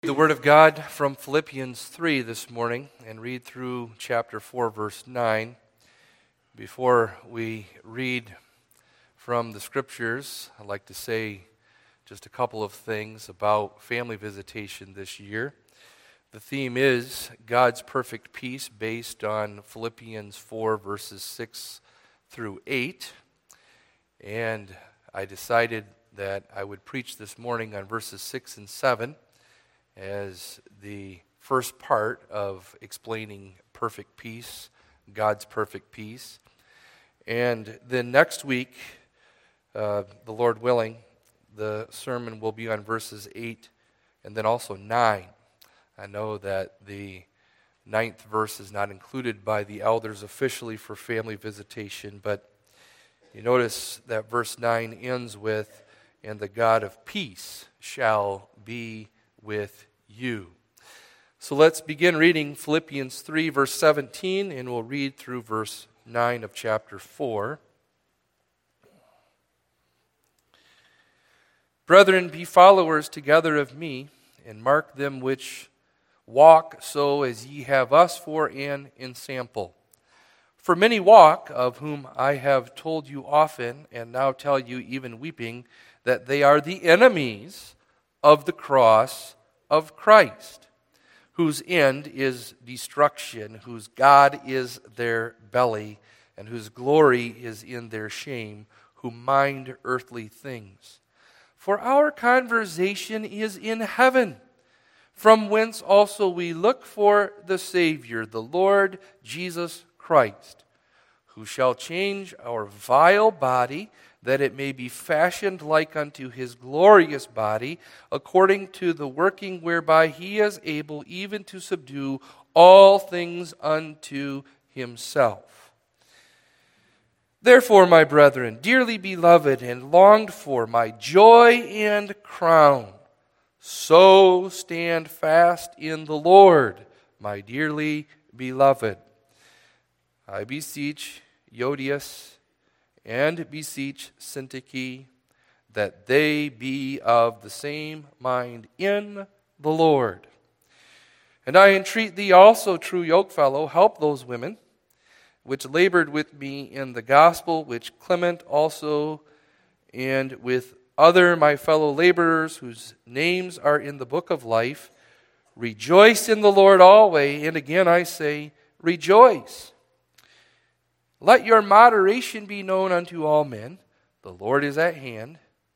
The Word of God from Philippians 3 this morning and read through chapter 4, verse 9. Before we read from the Scriptures, I'd like to say just a couple of things about family visitation this year. The theme is God's perfect peace based on Philippians 4, verses 6 through 8. And I decided that I would preach this morning on verses 6 and 7. As the first part of explaining perfect peace, God's perfect peace. And then next week, the Lord willing, the sermon will be on verses 8 and then also 9. I know that the 9th verse is not included by the elders officially for family visitation, but you notice that verse 9 ends with, "And the God of peace shall be with you." So let's begin reading Philippians 3, verse 17, and we'll read through verse 9 of chapter 4. "Brethren, be followers together of me, and mark them which walk so as ye have us for an ensample. For many walk, of whom I have told you often, and now tell you even weeping, that they are the enemies of the cross of Christ, whose end is destruction, whose God is their belly, and whose glory is in their shame, who mind earthly things. For our conversation is in heaven, from whence also we look for the Savior, the Lord Jesus Christ, who shall change our vile body, that it may be fashioned like unto his glorious body, according to the working whereby he is able even to subdue all things unto himself. Therefore, my brethren, dearly beloved and longed for, my joy and crown, so stand fast in the Lord, my dearly beloved. I beseech Euodias and beseech Syntyche, that they be of the same mind in the Lord. And I entreat thee also, true yokefellow, help those women which labored with me in the gospel, which Clement also, and with other my fellow laborers, whose names are in the book of life. Rejoice in the Lord always, and again I say, rejoice. Let your moderation be known unto all men. The Lord is at hand.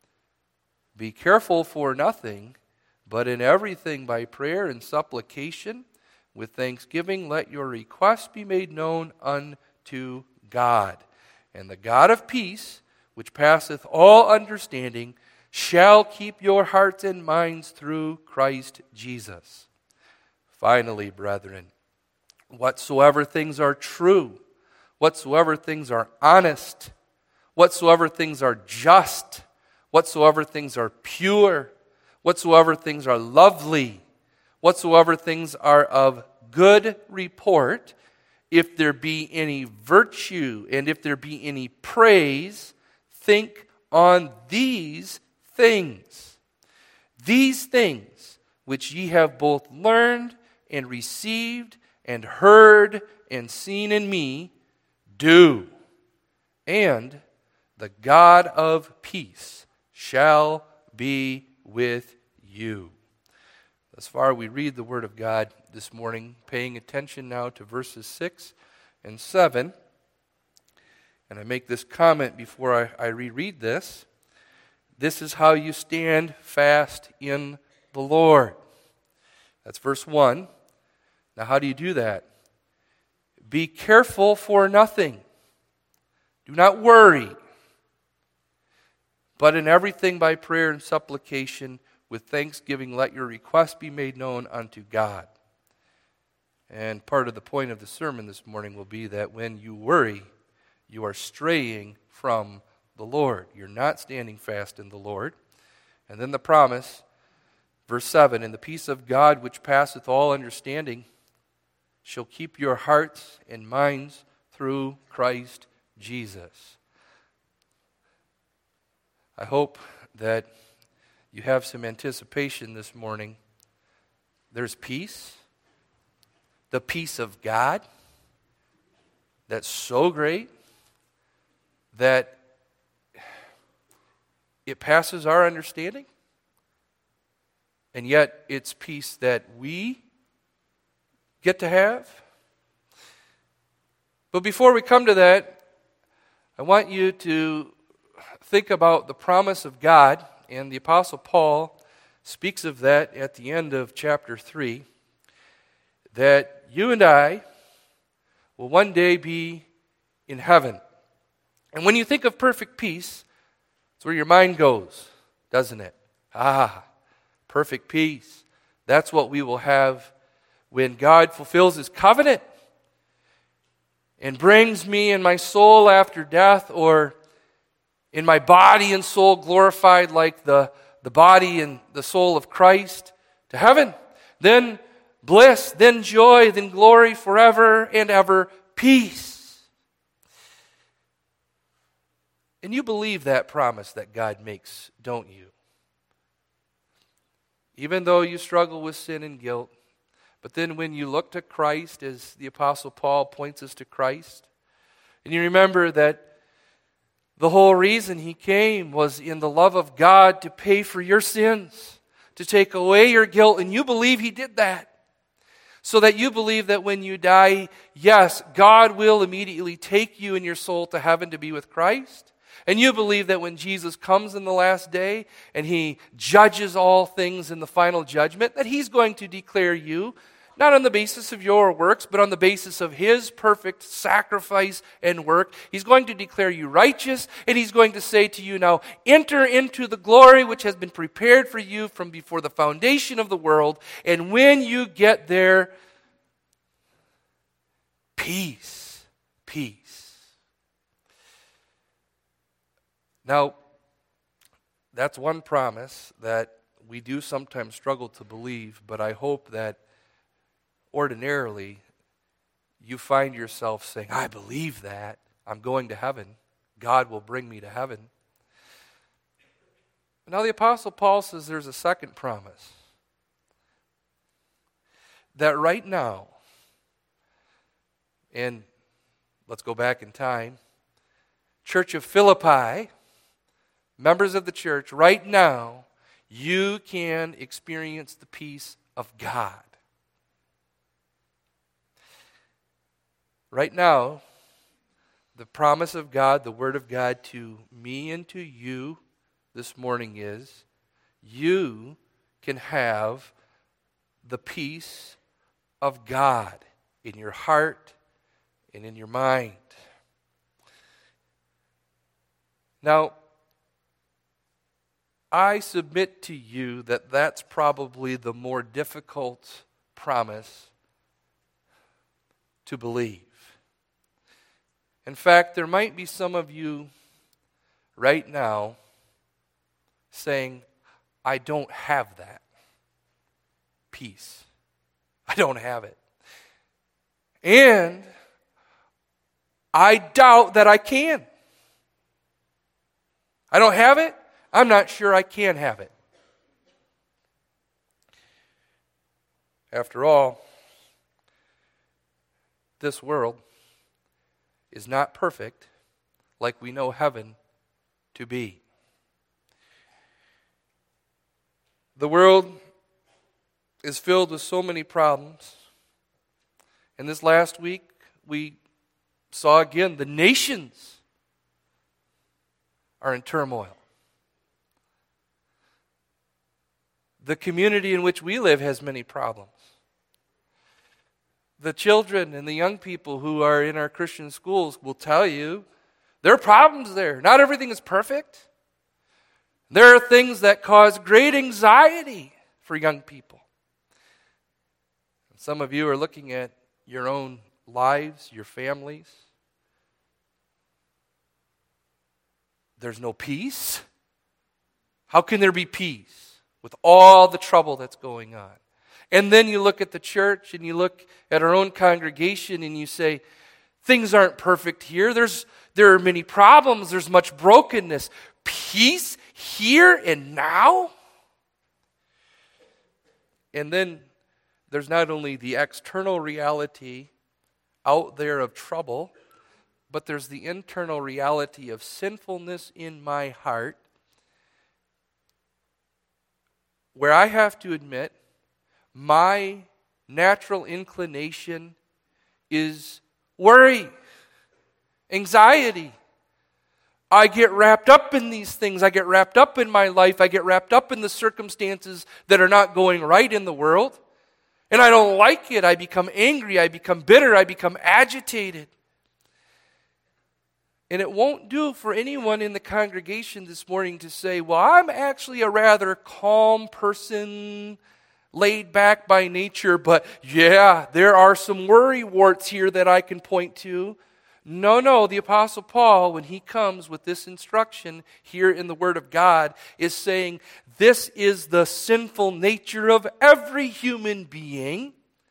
Be careful for nothing, but in everything by prayer and supplication, with thanksgiving, let your requests be made known unto God. And the God of peace, which passeth all understanding, shall keep your hearts and minds through Christ Jesus. Finally, brethren, whatsoever things are true, whatsoever things are honest, whatsoever things are just, whatsoever things are pure, whatsoever things are lovely, whatsoever things are of good report, if there be any virtue and if there be any praise, think on these things. These things which ye have both learned and received and heard and seen in me, do, and the God of peace shall be with you." Thus far, we read the Word of God this morning, paying attention now to verses 6 and 7. And I make this comment before I reread this. This is how you stand fast in the Lord. That's verse 1. Now, how do you do that? Be careful for nothing. Do not worry. But in everything by prayer and supplication, with thanksgiving, let your requests be made known unto God. And part of the point of the sermon this morning will be that when you worry, you are straying from the Lord. You're not standing fast in the Lord. And then the promise, verse 7, "And the peace of God which passeth all understanding shall keep your hearts and minds through Christ Jesus." I hope that you have some anticipation this morning there's peace, the peace of God, that's so great that it passes our understanding, and yet it's peace that we get to have. But before we come to that, I want you to think about the promise of God, and the Apostle Paul speaks of that at the end of chapter 3, that you and I will one day be in heaven. And when you think of perfect peace, it's where your mind goes, doesn't it? Perfect peace. That's what we will have when God fulfills His covenant and brings me and my soul after death, or in my body and soul glorified like the body and the soul of Christ, to heaven. Then bliss, then joy, then glory forever and ever, peace. And you believe that promise that God makes, don't you? Even though you struggle with sin and guilt, but then when you look to Christ, as the Apostle Paul points us to Christ, and you remember that the whole reason He came was in the love of God to pay for your sins, to take away your guilt, and you believe He did that. So that you believe that when you die, yes, God will immediately take you and your soul to heaven to be with Christ. And you believe that when Jesus comes in the last day and He judges all things in the final judgment, that He's going to declare you, not on the basis of your works, but on the basis of His perfect sacrifice and work. He's going to declare you righteous, and He's going to say to you, now enter into the glory which has been prepared for you from before the foundation of the world. And when you get there, peace, peace. Now, that's one promise that we do sometimes struggle to believe, but I hope that ordinarily you find yourself saying, I believe that. I'm going to heaven. God will bring me to heaven. Now the Apostle Paul says there's a second promise. That right now, and let's go back in time, Church of Philippi, members of the church, right now, you can experience the peace of God. Right now, the promise of God, the Word of God to me and to you this morning is, you can have the peace of God in your heart and in your mind. Now, I submit to you that that's probably the more difficult promise to believe. In fact, there might be some of you right now saying, I don't have that peace. I don't have it. And I doubt that I can. I don't have it. I'm not sure I can have it. After all, this world is not perfect like we know heaven to be. The world is filled with so many problems. And this last week, we saw again the nations are in turmoil. The community in which we live has many problems. The children and the young people who are in our Christian schools will tell you there are problems there. Not everything is perfect. There are things that cause great anxiety for young people. Some of you are looking at your own lives, your families. There's no peace. How can there be peace with all the trouble that's going on? And then you look at the church and you look at our own congregation and you say, things aren't perfect here. There are many problems. There's much brokenness. Peace here and now? And then there's not only the external reality out there of trouble, but there's the internal reality of sinfulness in my heart, where I have to admit my natural inclination is worry, anxiety. I get wrapped up in these things. I get wrapped up in my life. I get wrapped up in the circumstances that are not going right in the world. And I don't like it. I become angry. I become bitter. I become agitated. And it won't do for anyone in the congregation this morning to say, well, I'm actually a rather calm person, laid back by nature, but yeah, there are some worry warts here that I can point to. No, the Apostle Paul, when he comes with this instruction here in the Word of God, is saying this is the sinful nature of every human being,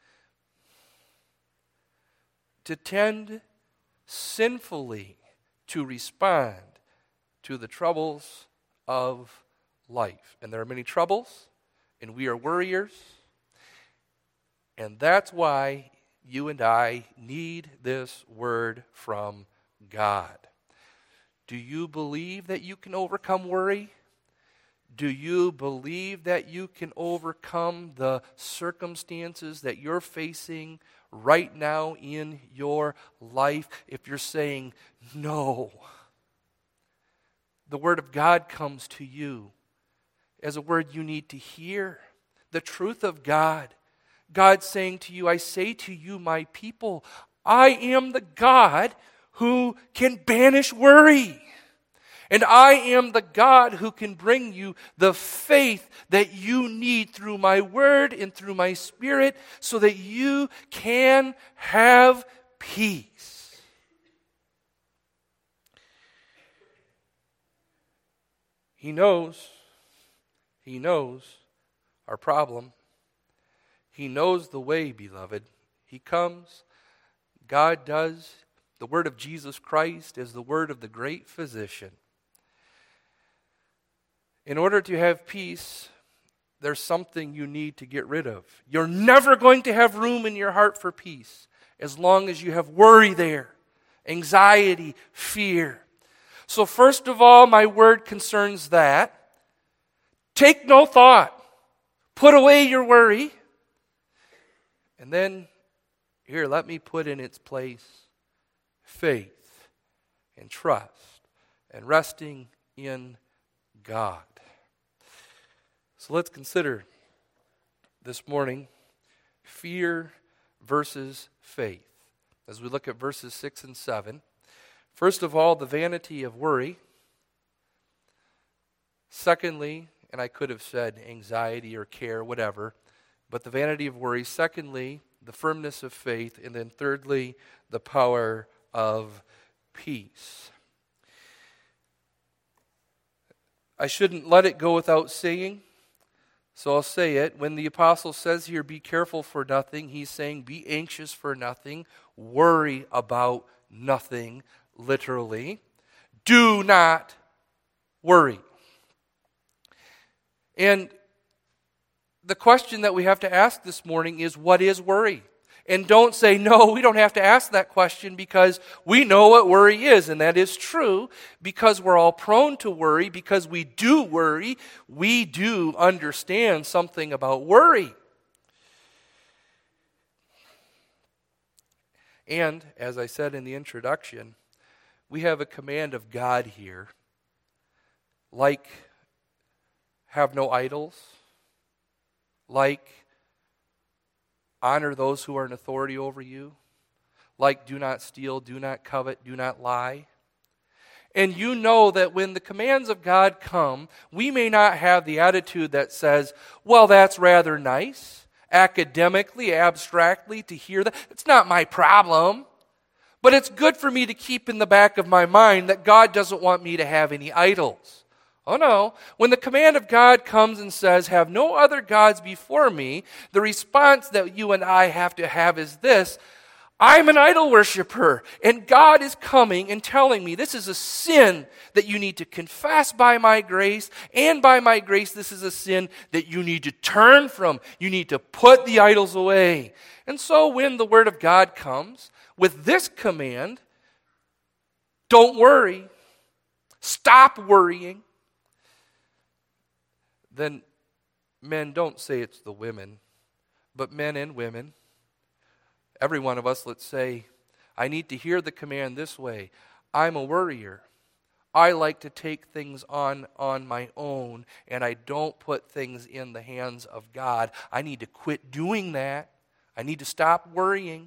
to tend sinfully to respond to the troubles of life. And there are many troubles, and we are worriers, and that's why you and I need this word from God. Do you believe that you can overcome worry? Do you believe that you can overcome the circumstances that you're facing right now in your life? If you're saying no, the word of God comes to you as a word you need to hear. The truth of God. God saying to you, I say to you, my people, I am the God who can banish worry. And I am the God who can bring you the faith that you need through my word and through my spirit so that you can have peace. He knows our problem. He knows the way, beloved. He comes, God does. The word of Jesus Christ is the word of the great physician. In order to have peace, there's something you need to get rid of. You're never going to have room in your heart for peace as long as you have worry there, anxiety, fear. So first of all, my word concerns that. Take no thought. Put away your worry. And then, here, let me put in its place faith and trust and resting in God. So let's consider this morning fear versus faith as we look at verses 6 and 7. First of all, the vanity of worry. Secondly, and I could have said anxiety or care, whatever, but the vanity of worry. Secondly, the firmness of faith. And then thirdly, the power of peace. I shouldn't let it go without saying, so I'll say it. When the apostle says here, be careful for nothing, he's saying be anxious for nothing, worry about nothing, literally. Do not worry. And the question that we have to ask this morning is, what is worry? And don't say, no, we don't have to ask that question because we know what worry is. And that is true because we're all prone to worry, because we do worry. We do understand something about worry. And, as I said in the introduction, we have a command of God here, like have no idols, like honor those who are in authority over you, like do not steal, do not covet, do not lie. And you know that when the commands of God come, we may not have the attitude that says, well, that's rather nice, academically, abstractly, to hear that. It's not my problem. But it's good for me to keep in the back of my mind that God doesn't want me to have any idols. Oh no, when the command of God comes and says, have no other gods before me, the response that you and I have to have is this: I'm an idol worshiper, and God is coming and telling me this is a sin that you need to confess by my grace, and by my grace this is a sin that you need to turn from. You need to put the idols away. And so when the Word of God comes with this command, don't worry, stop worrying, then men, don't say it's the women, but men and women, every one of us, let's say, I need to hear the command this way. I'm a worrier. I like to take things on my own, and I don't put things in the hands of God. I need to quit doing that. I need to stop worrying.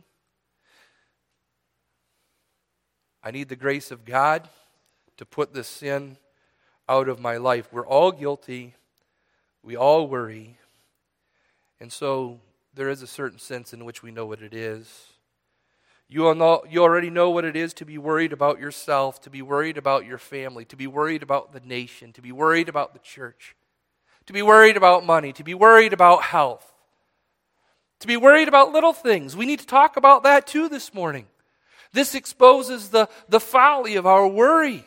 I need the grace of God to put this sin out of my life. We're all guilty. We all worry. And so there is a certain sense in which we know what it is. You already know what it is to be worried about yourself, to be worried about your family, to be worried about the nation, to be worried about the church, to be worried about money, to be worried about health, to be worried about little things. We need to talk about that too this morning. This exposes the folly of our worry.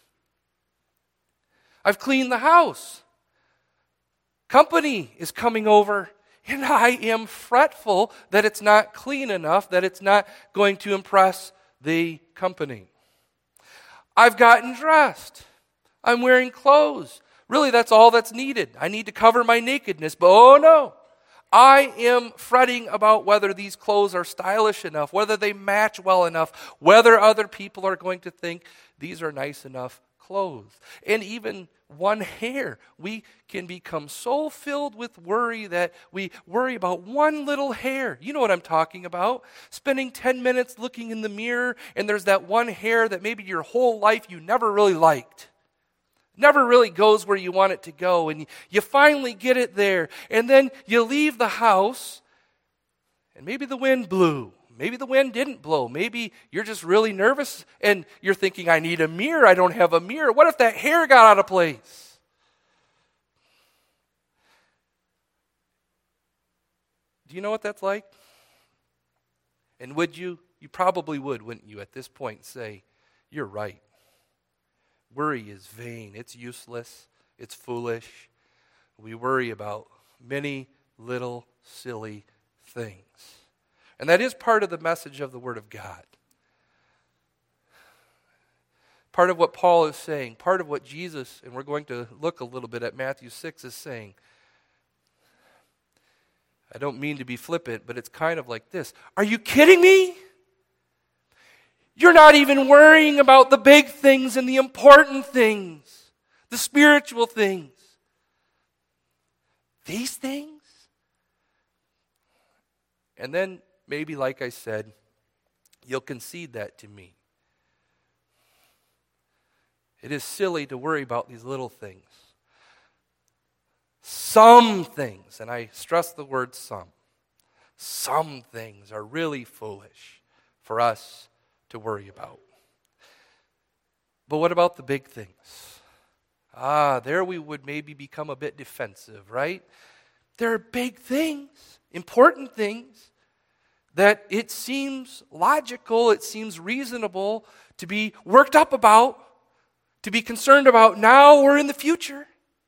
I've cleaned the house. Company is coming over. And I am fretful that it's not clean enough, that it's not going to impress the company. I've gotten dressed. I'm wearing clothes. Really, that's all that's needed. I need to cover my nakedness, but oh no. I am fretting about whether these clothes are stylish enough, whether they match well enough, whether other people are going to think these are nice enough clothes. And even one hair. We can become so filled with worry that we worry about one little hair. You know what I'm talking about. Spending 10 minutes looking in the mirror, and there's that one hair that maybe your whole life you never really liked. Never really goes where you want it to go, and you finally get it there, and then you leave the house, and maybe the wind blew. Maybe the wind didn't blow. Maybe you're just really nervous and you're thinking, I need a mirror. I don't have a mirror. What if that hair got out of place? Do you know what that's like? And would you probably would, wouldn't you, at this point say, you're right. Worry is vain. It's useless. It's foolish. We worry about many little silly things. And that is part of the message of the Word of God. Part of what Paul is saying, part of what Jesus, and we're going to look a little bit at Matthew 6, is saying. I don't mean to be flippant, but it's kind of like this. Are you kidding me? You're not even worrying about the big things and the important things, the spiritual things. These things? And then, maybe, like I said, you'll concede that to me. It is silly to worry about these little things. Some things, and I stress the word some things are really foolish for us to worry about. But what about the big things? There we would maybe become a bit defensive, right? There are big things, important things, that it seems logical, it seems reasonable to be worked up about, to be concerned about now or in the future.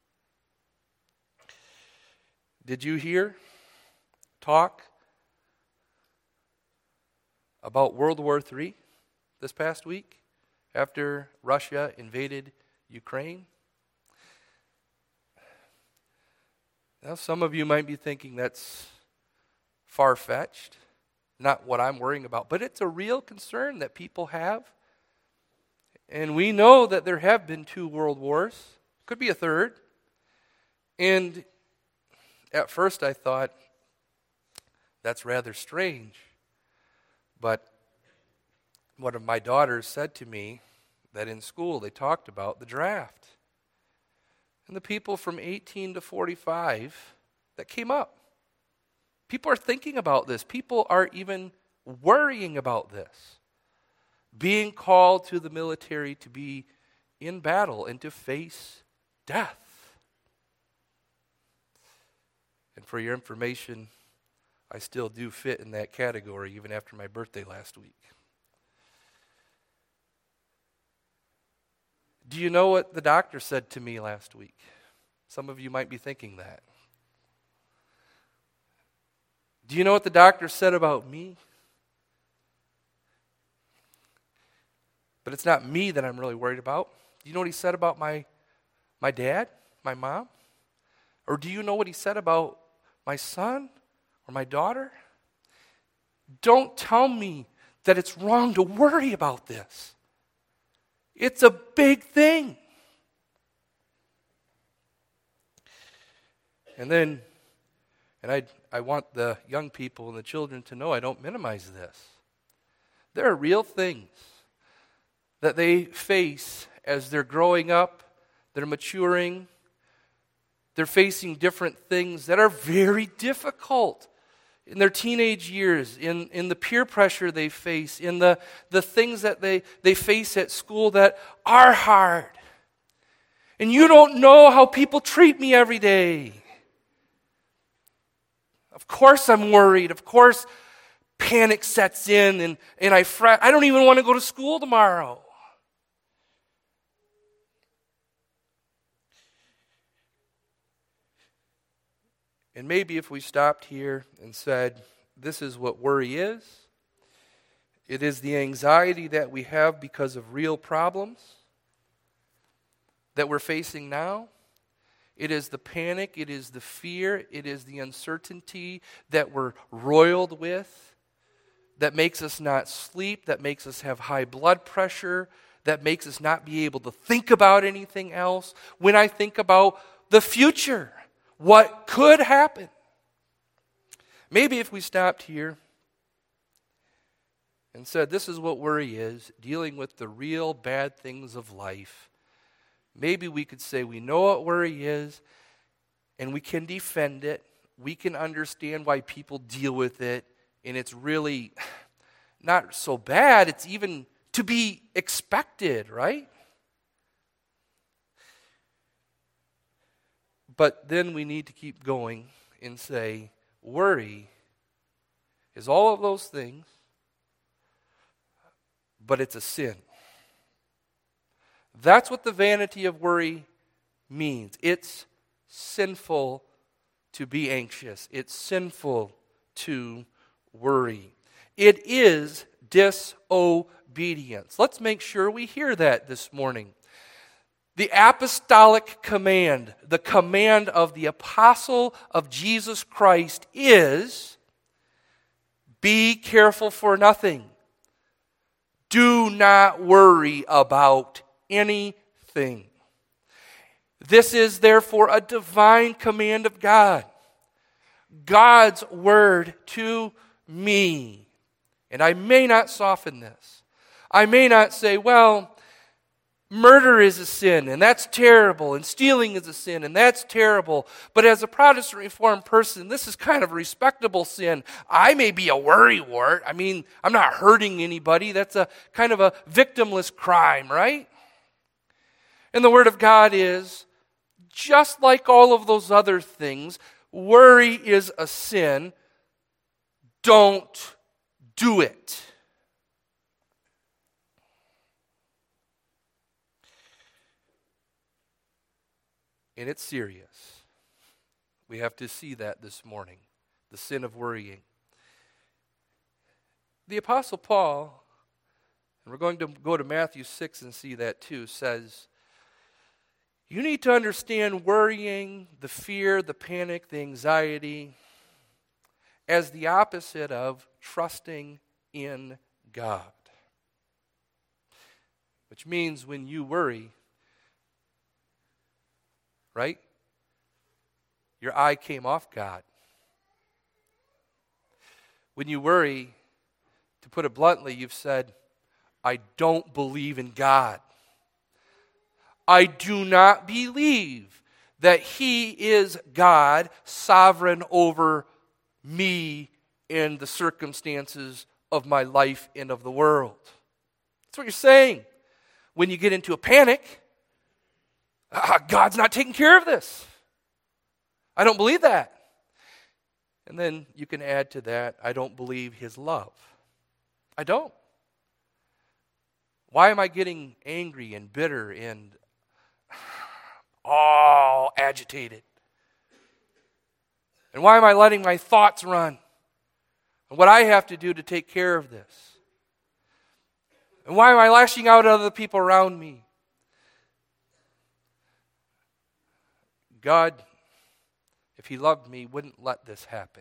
Did you hear talk about World War III this past week after Russia invaded Ukraine? Now, some of you might be thinking that's far-fetched, not what I'm worrying about, but it's a real concern that people have. And we know that there have been 2 world wars, could be a third. And at first I thought, that's rather strange. But one of my daughters said to me that in school they talked about the draft. And the people from 18 to 45 that came up. People are thinking about this. People are even worrying about this. Being called to the military to be in battle and to face death. And for your information, I still do fit in that category even after my birthday last week. Do you know what the doctor said to me last week? Some of you might be thinking that. Do you know what the doctor said about me? But it's not me that I'm really worried about. Do you know what he said about my dad, my mom? Or do you know what he said about my son or my daughter? Don't tell me that it's wrong to worry about this. It's a big thing. And I want the young people and the children to know I don't minimize this. There are real things that they face as they're growing up, they're maturing, they're facing different things that are very difficult in their teenage years, in the peer pressure they face, in the things that they face at school that are hard. And you don't know how people treat me every day. Of course I'm worried. Of course panic sets in and I fret. I don't even want to go to school tomorrow. And maybe if we stopped here and said, this is what worry is. It is the anxiety that we have because of real problems that we're facing now. It is the panic, it is the fear, it is the uncertainty that we're roiled with, that makes us not sleep, that makes us have high blood pressure, that makes us not be able to think about anything else. When I think about the future, what could happen? Maybe if we stopped here and said, this is what worry is, dealing with the real bad things of life, maybe we could say we know what worry is and we can defend it. We can understand why people deal with it, and it's really not so bad. It's even to be expected, right? But then we need to keep going and say, worry is all of those things, but it's a sin. That's what the vanity of worry means. It's sinful to be anxious. It's sinful to worry. It is disobedience. Let's make sure we hear that this morning. The apostolic command, the command of the apostle of Jesus Christ is, be careful for nothing. Do not worry about anything. This is therefore a divine command of God. God's word to me. And I may not soften this. I may not say, well, murder is a sin, and that's terrible, and stealing is a sin, and that's terrible. But as a Protestant Reformed person, this is kind of a respectable sin. I may be a worrywart. I mean, I'm not hurting anybody. That's a kind of a victimless crime, right? And the Word of God is, just like all of those other things, worry is a sin. Don't do it. And it's serious. We have to see that this morning, the sin of worrying. The Apostle Paul, and we're going to go to Matthew 6 and see that too, says, you need to understand worrying, the fear, the panic, the anxiety, as the opposite of trusting in God. Which means when you worry, right? Your eye came off God. When you worry, to put it bluntly, you've said, I don't believe in God. I do not believe that He is God, sovereign over me and the circumstances of my life and of the world. That's what you're saying. When you get into a panic, God's not taking care of this. I don't believe that. And then you can add to that, I don't believe his love. I don't. Why am I getting angry and bitter and all agitated? And why am I letting my thoughts run? And what I have to do to take care of this? And why am I lashing out at other people around me? God, if he loved me, wouldn't let this happen.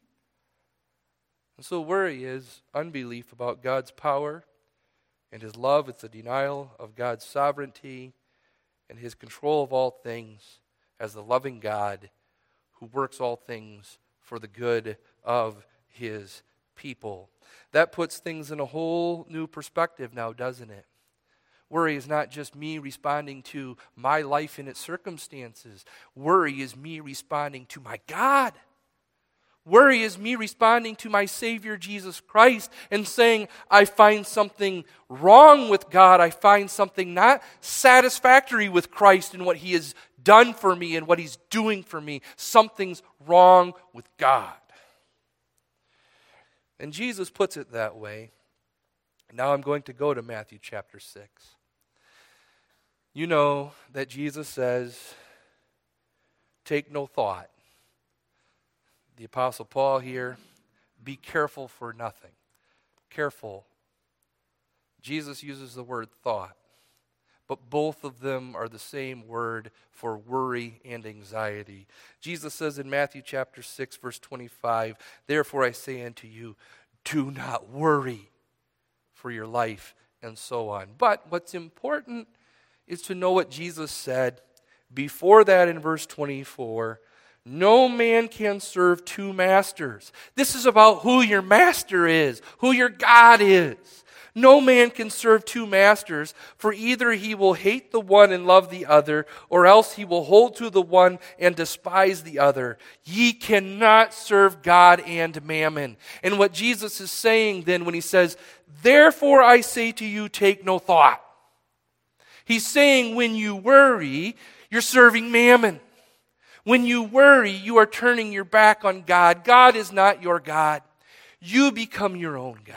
And so worry is unbelief about God's power and his love. It's a denial of God's sovereignty and his control of all things as the loving God who works all things for the good of his people. That puts things in a whole new perspective now, doesn't it? Worry is not just me responding to my life and its circumstances. Worry is me responding to my God. Worry is me responding to my Savior Jesus Christ and saying, I find something wrong with God. I find something not satisfactory with Christ and what he has done for me and what he's doing for me. Something's wrong with God. And Jesus puts it that way. Now I'm going to go to Matthew chapter 6. You know that Jesus says, take no thought. The Apostle Paul here, be careful for nothing. Careful. Jesus uses the word thought, but both of them are the same word for worry and anxiety. Jesus says in Matthew chapter 6, verse 25, therefore I say unto you, do not worry for your life, and so on. But what's important is to know what Jesus said before that in verse 24. No man can serve two masters. This is about who your master is, who your God is. No man can serve two masters, for either he will hate the one and love the other, or else he will hold to the one and despise the other. Ye cannot serve God and mammon. And what Jesus is saying then when he says, therefore I say to you, take no thought. He's saying when you worry, you're serving mammon. When you worry, you are turning your back on God. God is not your God. You become your own God.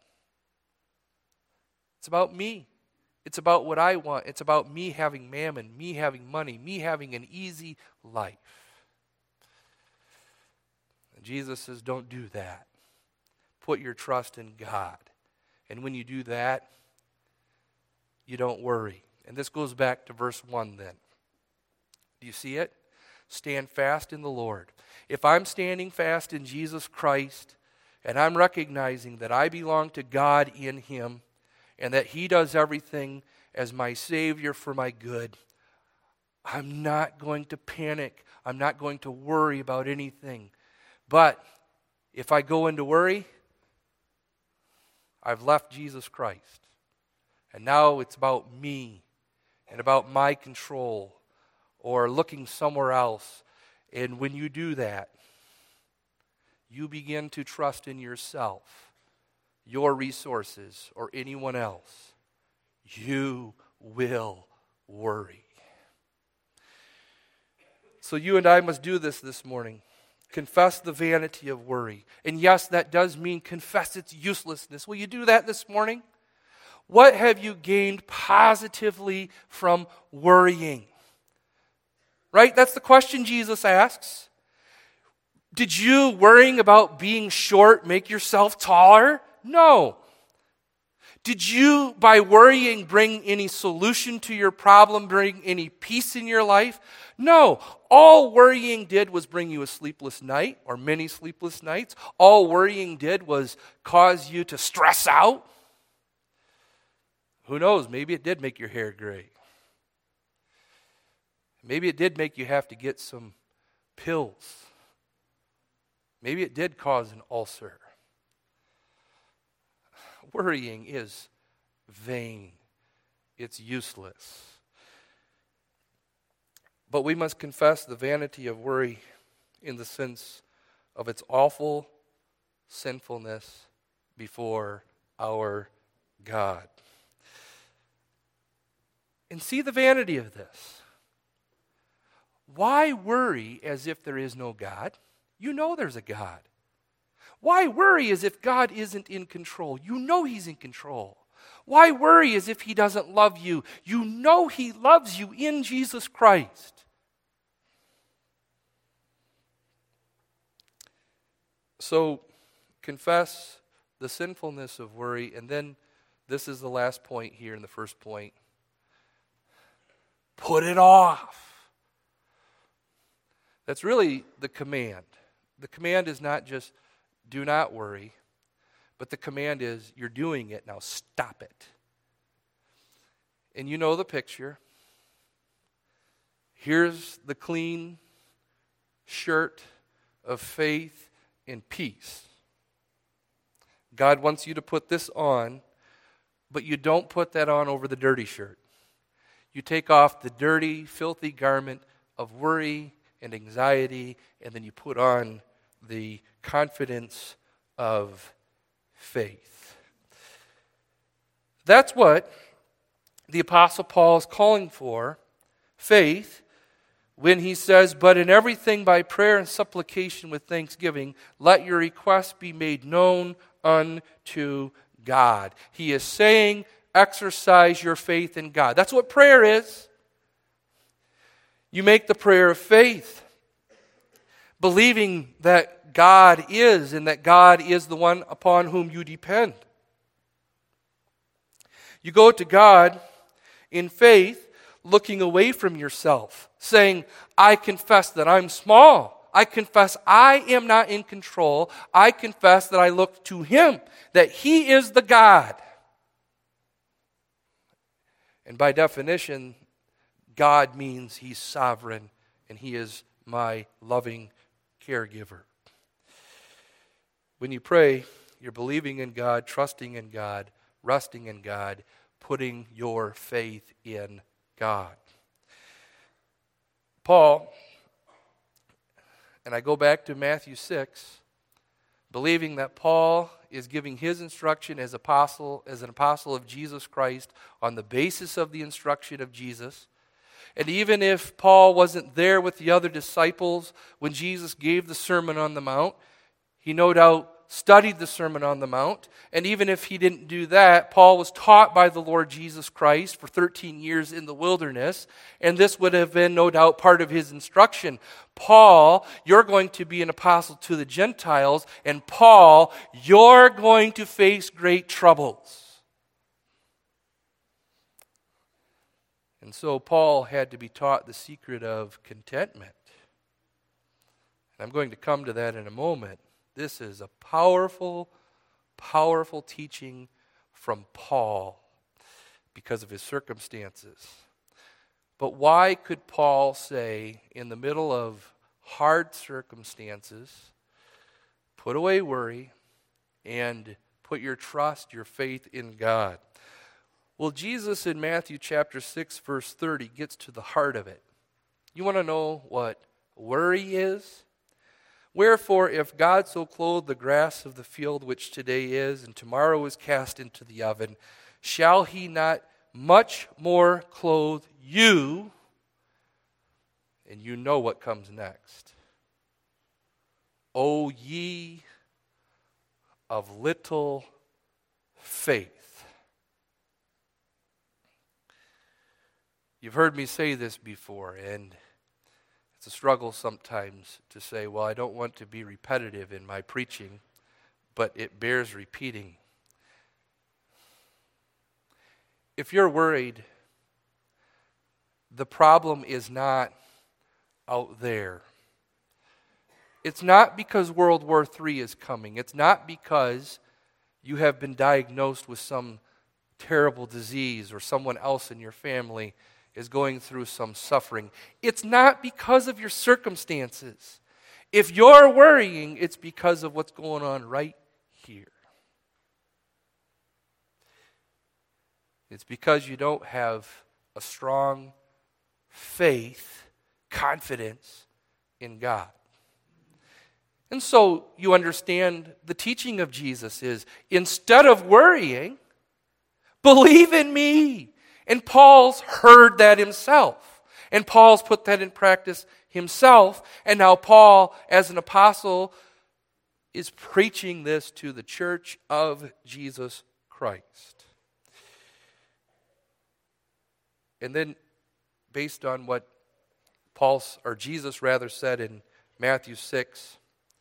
It's about me. It's about what I want. It's about me having mammon, me having money, me having an easy life. And Jesus says, don't do that. Put your trust in God. And when you do that, you don't worry. And this goes back to verse 1 then. Do you see it? Stand fast in the Lord. If I'm standing fast in Jesus Christ, and I'm recognizing that I belong to God in him, and that he does everything as my Savior for my good, I'm not going to panic. I'm not going to worry about anything. But if I go into worry, I've left Jesus Christ. And now it's about me and about my control or looking somewhere else. And when you do that, you begin to trust in yourself, your resources, or anyone else. You will worry. So you and I must do this morning. Confess the vanity of worry. And yes, that does mean confess its uselessness. Will you do that this morning? What have you gained positively from worrying? Right? That's the question Jesus asks. Did you, worrying about being short, make yourself taller? No. Did you, by worrying, bring any solution to your problem, bring any peace in your life? No. All worrying did was bring you a sleepless night, or many sleepless nights. All worrying did was cause you to stress out. Who knows? Maybe it did make your hair gray. Maybe it did make you have to get some pills. Maybe it did cause an ulcer. Worrying is vain. It's useless. But we must confess the vanity of worry in the sense of its awful sinfulness before our God. And see the vanity of this. Why worry as if there is no God? You know there's a God. Why worry as if God isn't in control? You know He's in control. Why worry as if He doesn't love you? You know He loves you in Jesus Christ. So, confess the sinfulness of worry, and then this is the last point here in the first point. Put it off. That's really the command. The command is not just do not worry, but the command is you're doing it, now stop it. And you know the picture. Here's the clean shirt of faith and peace. God wants you to put this on, but you don't put that on over the dirty shirt. You take off the dirty, filthy garment of worry and anxiety, and then you put on the confidence of faith. That's what the Apostle Paul is calling for, faith, when he says, "But in everything by prayer and supplication with thanksgiving, let your requests be made known unto God." He is saying, exercise your faith in God. That's what prayer is. You make the prayer of faith, believing that God is, and that God is the one upon whom you depend. You go to God in faith, looking away from yourself, saying, I confess that I'm small. I confess I am not in control. I confess that I look to Him, that He is the God. And by definition, God means He's sovereign and He is my loving caregiver. When you pray, you're believing in God, trusting in God, resting in God, putting your faith in God. Paul, and I go back to Matthew 6, believing that Paul is giving his instruction as an apostle of Jesus Christ on the basis of the instruction of Jesus. And even if Paul wasn't there with the other disciples when Jesus gave the Sermon on the Mount, he no doubt studied the Sermon on the Mount. And even if he didn't do that, Paul was taught by the Lord Jesus Christ for 13 years in the wilderness. And this would have been no doubt part of his instruction. Paul, you're going to be an apostle to the Gentiles. And Paul, you're going to face great troubles. And so Paul had to be taught the secret of contentment. And I'm going to come to that in a moment. This is a powerful, powerful teaching from Paul because of his circumstances. But why could Paul say, in the middle of hard circumstances, put away worry and put your trust, your faith in God? Well, Jesus in Matthew chapter 6, verse 30 gets to the heart of it. You want to know what worry is? Wherefore, if God so clothe the grass of the field, which today is, and tomorrow is cast into the oven, shall He not much more clothe you? And you know what comes next. O ye of little faith. You've heard me say this before, and it's a struggle sometimes to say, well, I don't want to be repetitive in my preaching, but it bears repeating. If you're worried, the problem is not out there. It's not because World War III is coming. It's not because you have been diagnosed with some terrible disease or someone else in your family is going through some suffering. It's not because of your circumstances. If you're worrying, it's because of what's going on right here. It's because you don't have a strong faith, confidence in God. And so you understand the teaching of Jesus is, instead of worrying, believe in me. And Paul's heard that himself. And Paul's put that in practice himself. And now Paul, as an apostle, is preaching this to the church of Jesus Christ. And then, based on what Jesus said in Matthew 6,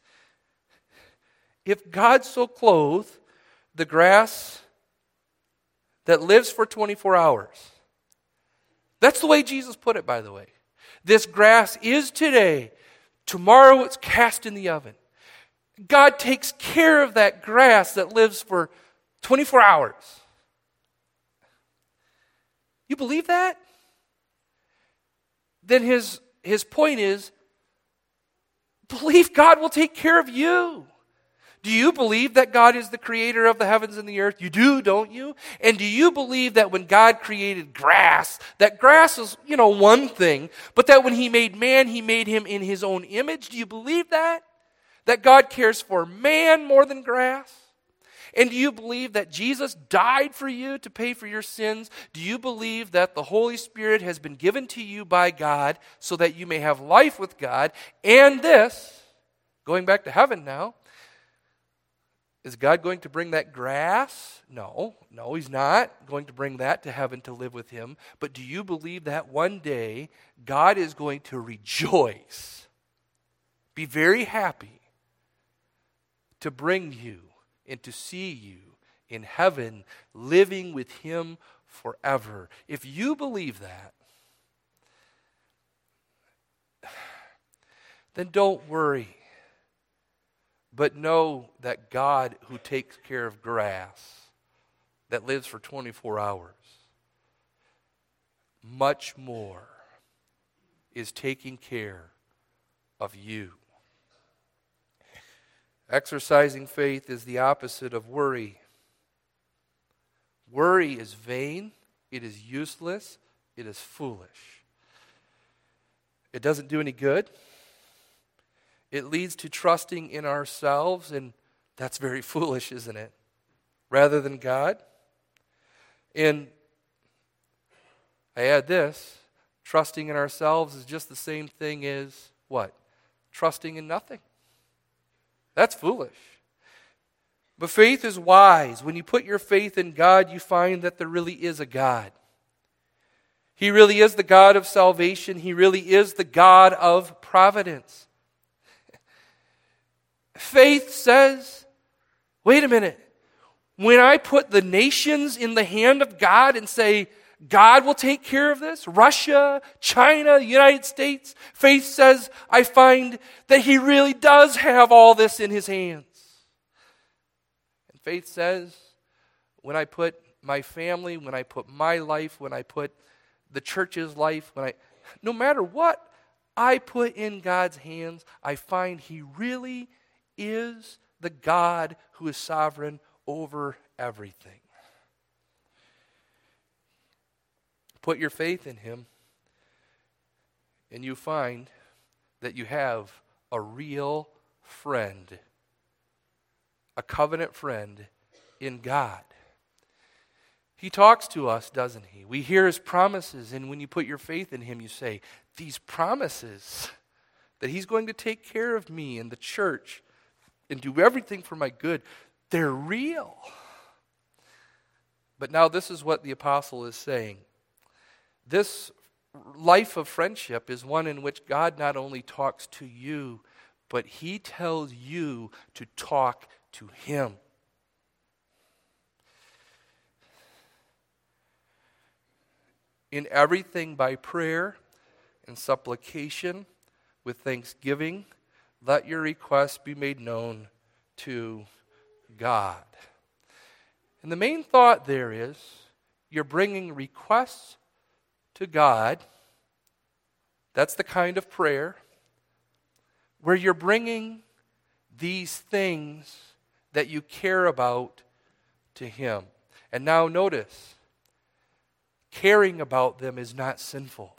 if God so clothe the grass that lives for 24 hours, that's the way Jesus put it, by the way. This grass is today, tomorrow it's cast in the oven. God takes care of that grass that lives for 24 hours. You believe that? Then his point is, believe God will take care of you. Do you believe that God is the creator of the heavens and the earth? You do, don't you? And do you believe that when God created grass, that grass is, one thing, but that when he made man, he made him in his own image? Do you believe that? That God cares for man more than grass? And do you believe that Jesus died for you to pay for your sins? Do you believe that the Holy Spirit has been given to you by God so that you may have life with God? And this, going back to heaven now, is God going to bring that grass? No, he's not going to bring that to heaven to live with him. But do you believe that one day God is going to rejoice, be very happy to bring you and to see you in heaven, living with him forever? If you believe that, then don't worry. But know that God, who takes care of grass that lives for 24 hours, much more is taking care of you. Exercising faith is the opposite of worry. Worry is vain, it is useless, it is foolish. It doesn't do any good. It leads to trusting in ourselves, and that's very foolish, isn't it? Rather than God. And I add this, trusting in ourselves is just the same thing as what? Trusting in nothing. That's foolish. But faith is wise. When you put your faith in God, you find that there really is a God. He really is the God of salvation. He really is the God of providence. Faith says, wait a minute, when I put the nations in the hand of God and say, God will take care of this, Russia, China, United States, faith says, I find that he really does have all this in his hands. And faith says, when I put my family, when I put my life, when I put the church's life, no matter what I put in God's hands, I find he really is the God who is sovereign over everything. Put your faith in him, and you find that you have a real friend, a covenant friend in God. He talks to us, doesn't he? We hear his promises, and when you put your faith in him, you say, these promises that he's going to take care of me and the church and do everything for my good, they're real. But now this is what the apostle is saying. This life of friendship is one in which God not only talks to you, but he tells you to talk to him. In everything by prayer and supplication with thanksgiving, let your requests be made known to God. And the main thought there is, you're bringing requests to God. That's the kind of prayer where you're bringing these things that you care about to him. And now notice, caring about them is not sinful.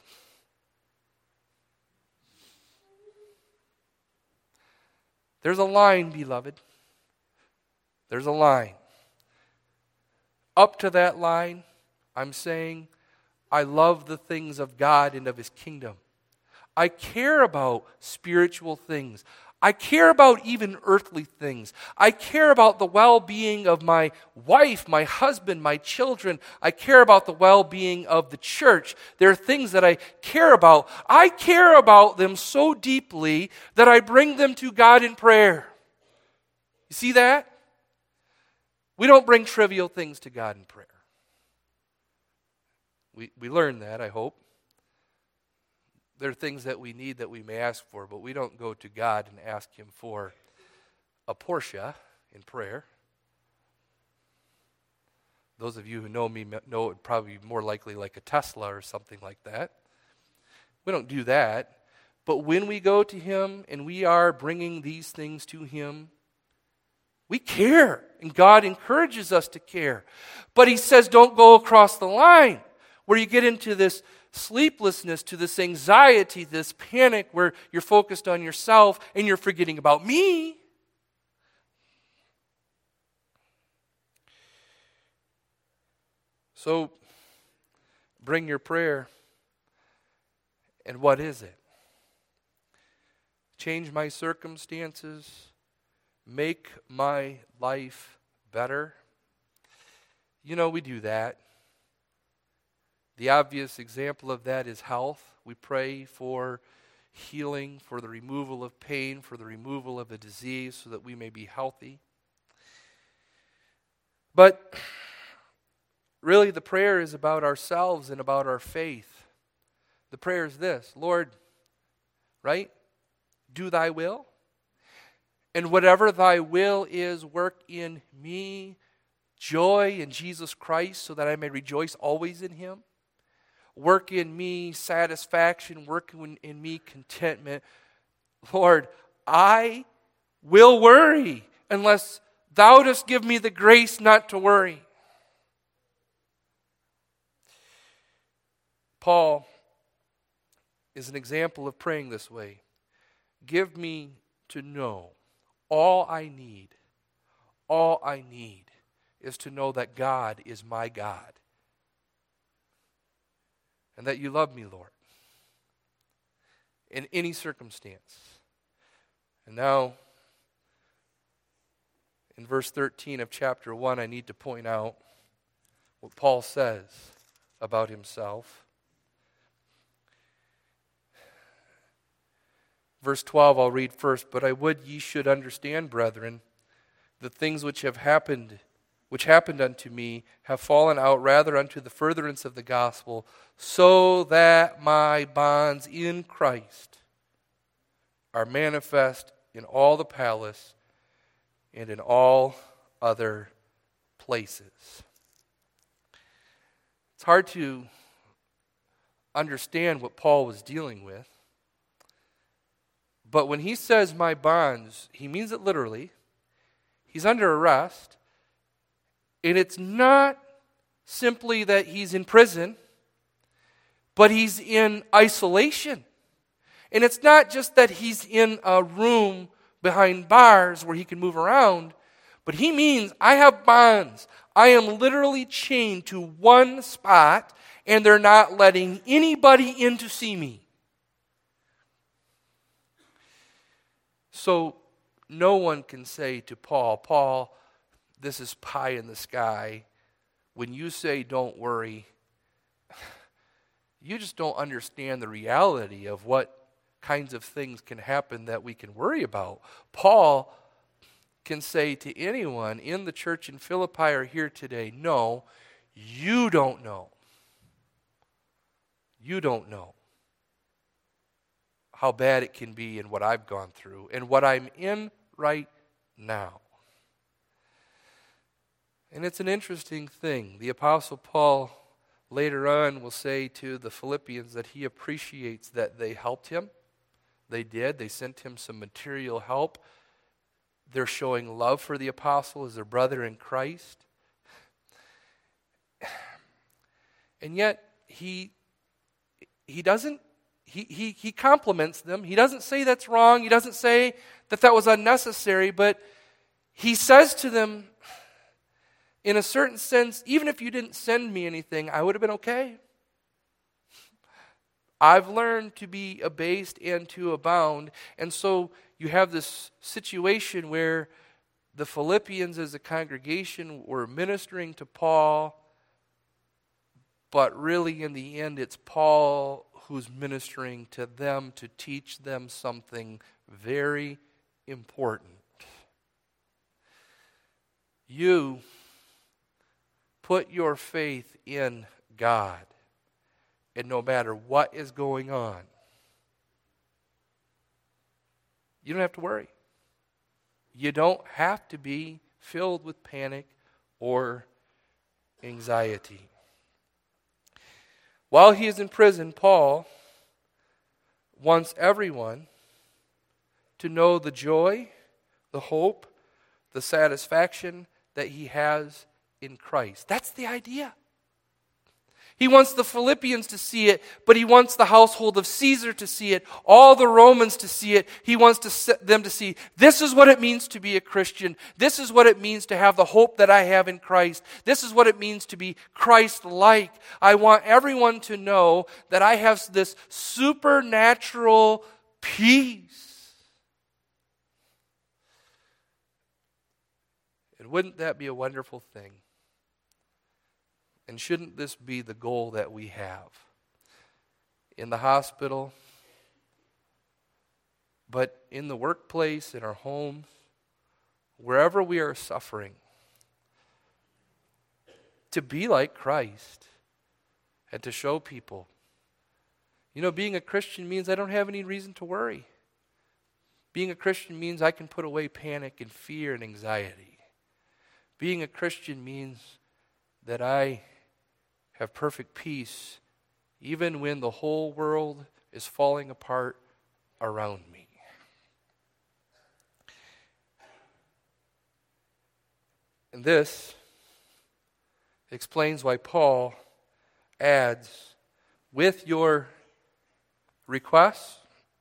There's a line, beloved. There's a line. Up to that line, I'm saying, I love the things of God and of his kingdom. I care about spiritual things. I care about even earthly things. I care about the well-being of my wife, my husband, my children. I care about the well-being of the church. There are things that I care about. I care about them so deeply that I bring them to God in prayer. You see that? We don't bring trivial things to God in prayer. We learn that, I hope. There are things that we need that we may ask for, but we don't go to God and ask Him for a Porsche in prayer. Those of you who know me know it would probably be more likely like a Tesla or something like that. We don't do that. But when we go to Him and we are bringing these things to Him, we care, and God encourages us to care. But He says don't go across the line where you get into this sleeplessness, to this anxiety, this panic where you're focused on yourself and you're forgetting about me. So, bring your prayer. And what is it? Change my circumstances. Make my life better. You know, we do that. The obvious example of that is health. We pray for healing, for the removal of pain, for the removal of a disease so that we may be healthy. But really the prayer is about ourselves and about our faith. The prayer is this: Lord, right? Do thy will. And whatever thy will is, work in me joy in Jesus Christ so that I may rejoice always in Him. Work in me satisfaction, work in me contentment. Lord, I will worry unless thou dost give me the grace not to worry. Paul is an example of praying this way. Give me to know all I need is to know that God is my God. And that you love me, Lord, in any circumstance. And now, in verse 13 of chapter 1, I need to point out what Paul says about himself. Verse 12, I'll read first. But I would ye should understand, brethren, the things which happened unto me have fallen out rather unto the furtherance of the gospel, so that my bonds in Christ are manifest in all the palace and in all other places. It's hard to understand what Paul was dealing with, but when he says my bonds, he means it literally. He's under arrest. And it's not simply that he's in prison, but he's in isolation. And it's not just that he's in a room behind bars where he can move around, but he means I have bonds. I am literally chained to one spot, and they're not letting anybody in to see me. So no one can say to Paul, this is pie in the sky. When you say don't worry, you just don't understand the reality of what kinds of things can happen that we can worry about. Paul can say to anyone in the church in Philippi or here today, no, you don't know. You don't know how bad it can be and what I've gone through and what I'm in right now. And it's an interesting thing. The Apostle Paul later on will say to the Philippians that he appreciates that they helped him. They did. They sent him some material help. They're showing love for the apostle as their brother in Christ. And yet he compliments them. He doesn't say that's wrong. He doesn't say that was unnecessary, but he says to them, in a certain sense, even if you didn't send me anything, I would have been okay. I've learned to be abased and to abound. And so you have this situation where the Philippians as a congregation were ministering to Paul, but really in the end it's Paul who's ministering to them to teach them something very important. You put your faith in God, and no matter what is going on, you don't have to worry. You don't have to be filled with panic or anxiety. While he is in prison, Paul wants everyone to know the joy, the hope, the satisfaction that he has in Christ. That's the idea. He wants the Philippians to see it, but he wants the household of Caesar to see it, all the Romans to see it. He wants them to see, this is what it means to be a Christian. This is what it means to have the hope that I have in Christ. This is what it means to be Christ-like. I want everyone to know that I have this supernatural peace. And wouldn't that be a wonderful thing? And shouldn't this be the goal that we have? In the hospital, but in the workplace, in our homes, wherever we are suffering, to be like Christ and to show people. You know, being a Christian means I don't have any reason to worry. Being a Christian means I can put away panic and fear and anxiety. Being a Christian means that I have perfect peace even when the whole world is falling apart around me. And this explains why Paul adds, with your requests,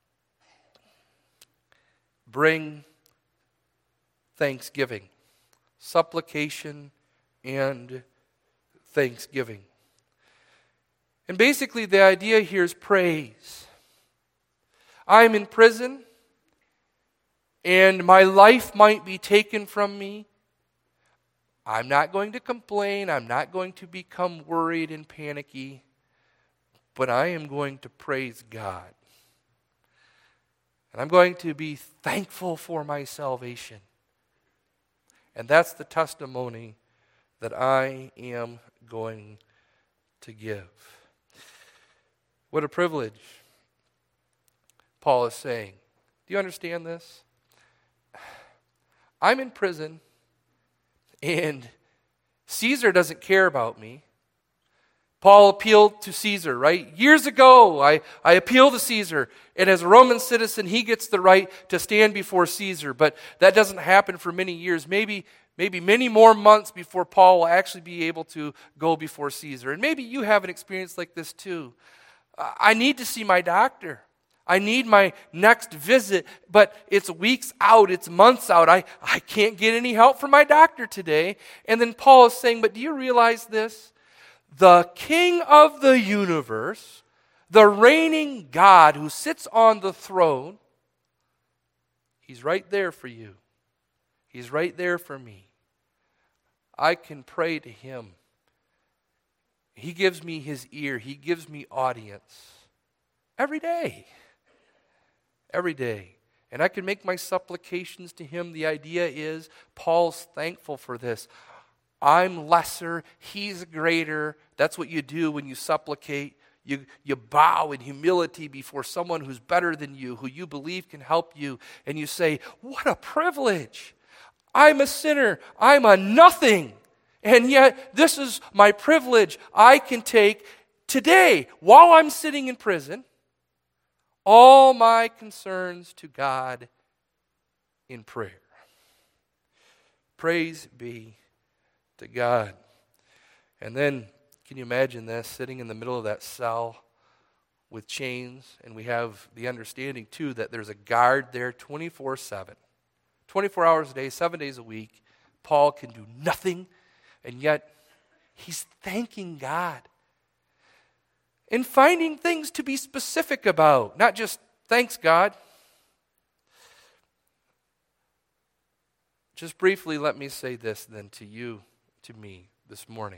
bring thanksgiving, supplication, and thanksgiving. And basically the idea here is praise. I'm in prison, and my life might be taken from me. I'm not going to complain. I'm not going to become worried and panicky. But I am going to praise God. And I'm going to be thankful for my salvation. And that's the testimony that I am going to give. What a privilege, Paul is saying. Do you understand this? I'm in prison, and Caesar doesn't care about me. Paul appealed to Caesar, right? Years ago, I appealed to Caesar, and as a Roman citizen, he gets the right to stand before Caesar, but that doesn't happen for many years, maybe many more months before Paul will actually be able to go before Caesar. And maybe you have an experience like this too. I need to see my doctor. I need my next visit, but it's weeks out, it's months out. I can't get any help from my doctor today. And then Paul is saying, but do you realize this? The King of the universe, the reigning God who sits on the throne, he's right there for you. He's right there for me. I can pray to him. He gives me his ear. He gives me audience. Every day. Every day. And I can make my supplications to him. The idea is, Paul's thankful for this. I'm lesser. He's greater. That's what you do when you supplicate. You bow in humility before someone who's better than you, who you believe can help you. And you say, what a privilege. I'm a sinner. I'm a nothing. And yet, this is my privilege. I can take today, while I'm sitting in prison, all my concerns to God in prayer. Praise be to God. And then, can you imagine this, sitting in the middle of that cell with chains, and we have the understanding, too, that there's a guard there 24/7. 24 hours a day, 7 days a week. Paul can do nothing, and yet he's thanking God. And finding things to be specific about, not just, thanks, God. Just briefly, let me say this then to you, to me, this morning.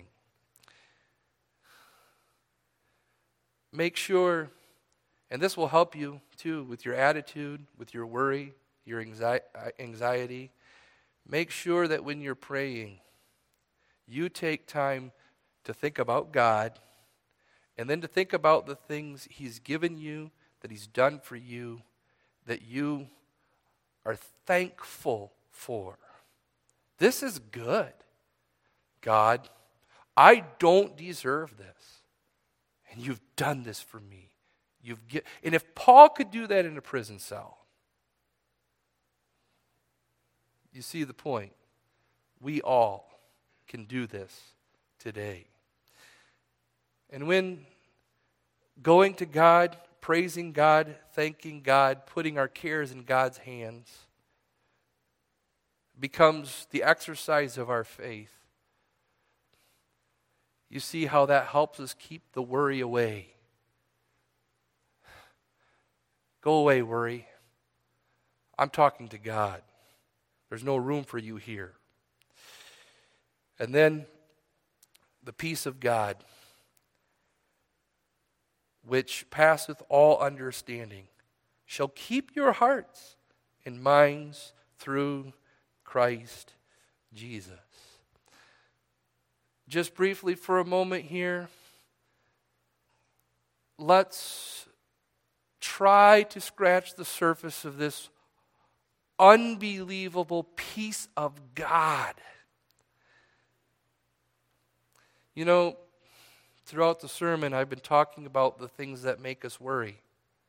Make sure, and this will help you too with your attitude, with your worry, your anxiety. Make sure that when you're praying, you take time to think about God and then to think about the things He's given you, that He's done for you, that you are thankful for. This is good. God, I don't deserve this, and you've done this for me. And if Paul could do that in a prison cell, you see the point. We all can do this today. And when going to God, praising God, thanking God, putting our cares in God's hands becomes the exercise of our faith, you see how that helps us keep the worry away. Go away, worry. I'm talking to God. There's no room for you here. And then the peace of God, which passeth all understanding, shall keep your hearts and minds through Christ Jesus. Just briefly for a moment here, let's try to scratch the surface of this unbelievable peace of God. You know, throughout the sermon, I've been talking about the things that make us worry.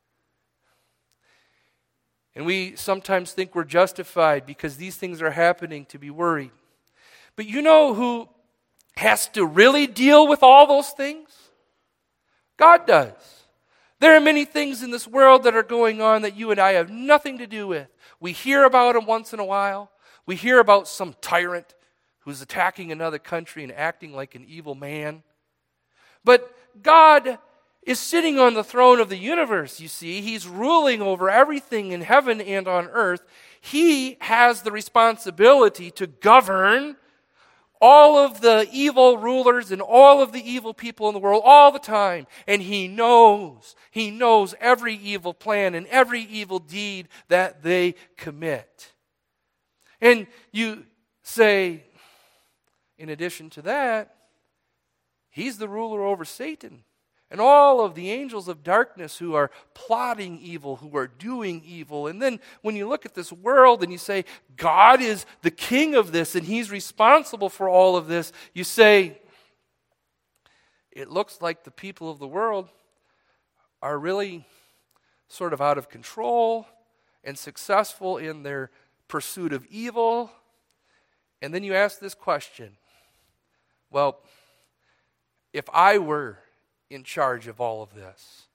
And we sometimes think we're justified because these things are happening to be worried. But you know who has to really deal with all those things? God does. There are many things in this world that are going on that you and I have nothing to do with. We hear about them once in a while. We hear about some tyrant who's attacking another country and acting like an evil man. But God is sitting on the throne of the universe, you see. He's ruling over everything in heaven and on earth. He has the responsibility to govern all of the evil rulers and all of the evil people in the world all the time. And He knows every evil plan and every evil deed that they commit. And you say, in addition to that, He's the ruler over Satan and all of the angels of darkness who are plotting evil, who are doing evil. And then when you look at this world and you say, God is the king of this and He's responsible for all of this, you say, it looks like the people of the world are really sort of out of control and successful in their pursuit of evil. And then you ask this question, well, if I were in charge of all of this,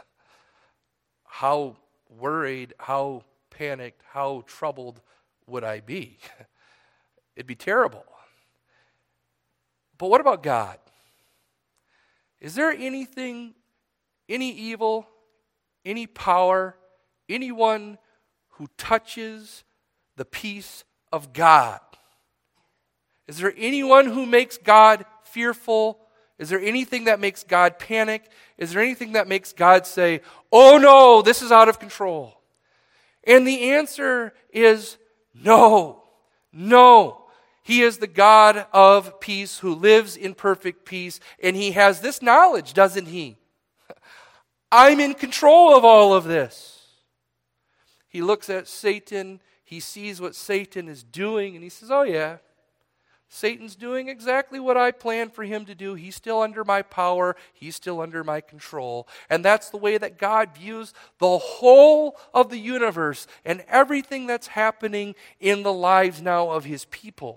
how worried, how panicked, how troubled would I be? It'd be terrible. But what about God? Is there anything, any evil, any power, anyone who touches the peace of God? Is there anyone who makes God fearful? Is there anything that makes God panic? Is there anything that makes God say, oh no, this is out of control? And the answer is no. No. He is the God of peace who lives in perfect peace, and He has this knowledge, doesn't He? I'm in control of all of this. He looks at Satan, he sees what Satan is doing, and he says, oh yeah, Satan's doing exactly what I planned for him to do. He's still under my power. He's still under my control. And that's the way that God views the whole of the universe and everything that's happening in the lives now of His people.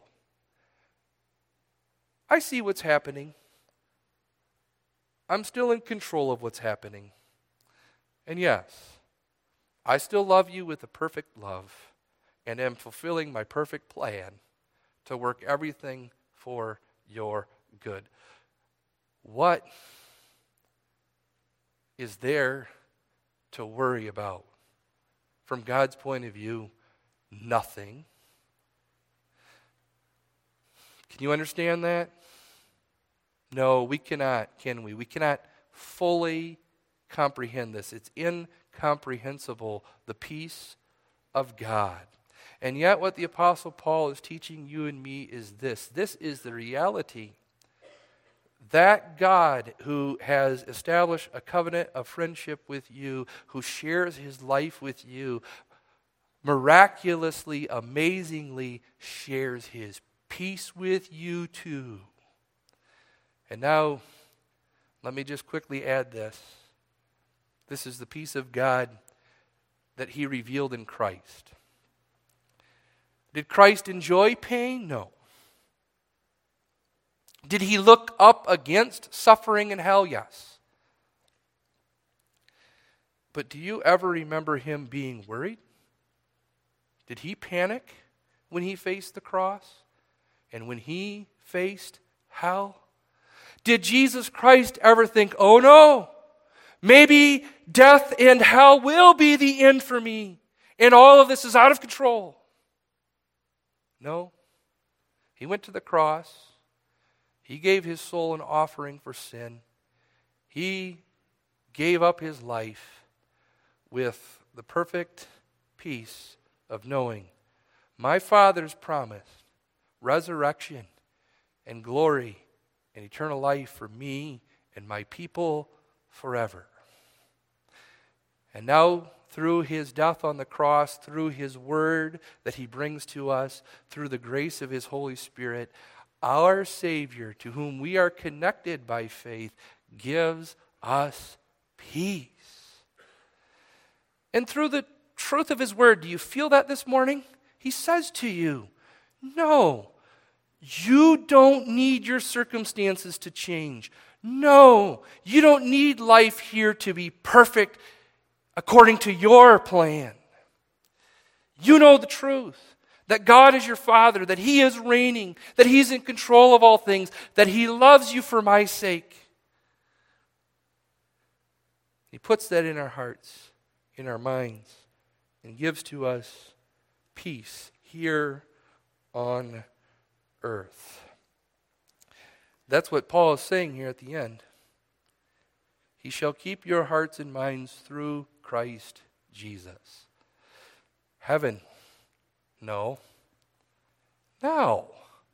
I see what's happening. I'm still in control of what's happening. And yes, I still love you with a perfect love and am fulfilling my perfect plan to work everything for your good. What is there to worry about. From God's point of view, nothing. Can you understand that? No, we cannot, can we? We cannot fully comprehend this. It's incomprehensible, the peace of God. And yet what the Apostle Paul is teaching you and me is this. This is the reality. That God who has established a covenant of friendship with you, who shares his life with you, miraculously, amazingly shares his peace with you too. And now, let me just quickly add this. This is the peace of God that he revealed in Christ. Did Christ enjoy pain? No. Did he look up against suffering and hell? Yes. But do you ever remember him being worried? Did he panic when he faced the cross? And when he faced hell? Did Jesus Christ ever think, oh no, maybe death and hell will be the end for me, and all of this is out of control? No. He went to the cross. He gave his soul an offering for sin. He gave up his life with the perfect peace of knowing my Father's promised resurrection and glory and eternal life for me and my people forever. And now, through his death on the cross, through his word that he brings to us, through the grace of his Holy Spirit, our Savior, to whom we are connected by faith, gives us peace. And through the truth of his word, do you feel that this morning? He says to you, no, you don't need your circumstances to change. No, you don't need life here to be perfect according to your plan. You know the truth, that God is your Father, that he is reigning, that he's in control of all things, that he loves you for my sake. He puts that in our hearts, in our minds, and gives to us peace here on earth. That's what Paul is saying here at the end. He shall keep your hearts and minds through Christ Jesus. Heaven? No. Now.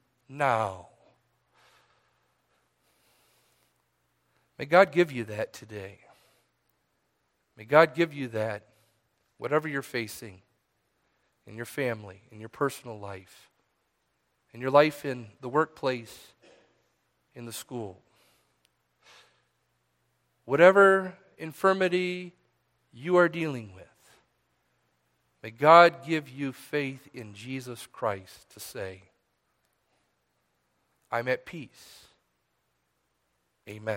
May God give you that today. May God give you that, whatever you're facing in your family, in your personal life, in your life in the workplace, in the school. Whatever infirmity you are dealing with, may God give you faith in Jesus Christ to say, I'm at peace. Amen.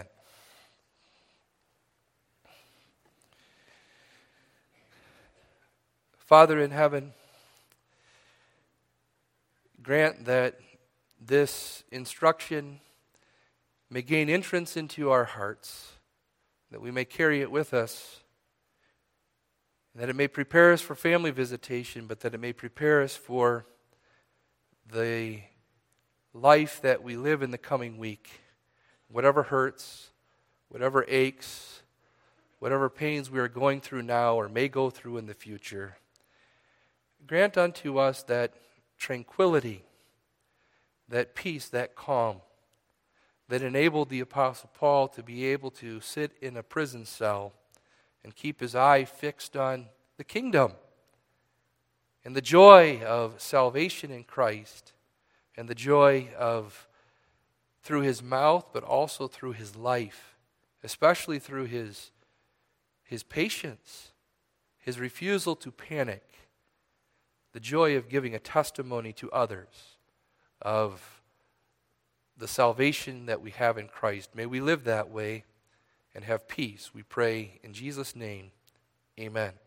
Father in heaven, grant that this instruction may gain entrance into our hearts, that we may carry it with us, that it may prepare us for family visitation, but that it may prepare us for the life that we live in the coming week. Whatever hurts, whatever aches, whatever pains we are going through now or may go through in the future, grant unto us that tranquility, that peace, that calm, that enabled the Apostle Paul to be able to sit in a prison cell and keep his eye fixed on the kingdom and the joy of salvation in Christ and the joy of, through his mouth, but also through his life, especially through his patience, his refusal to panic, the joy of giving a testimony to others of the salvation that we have in Christ. May we live that way and have peace. We pray in Jesus' name, amen.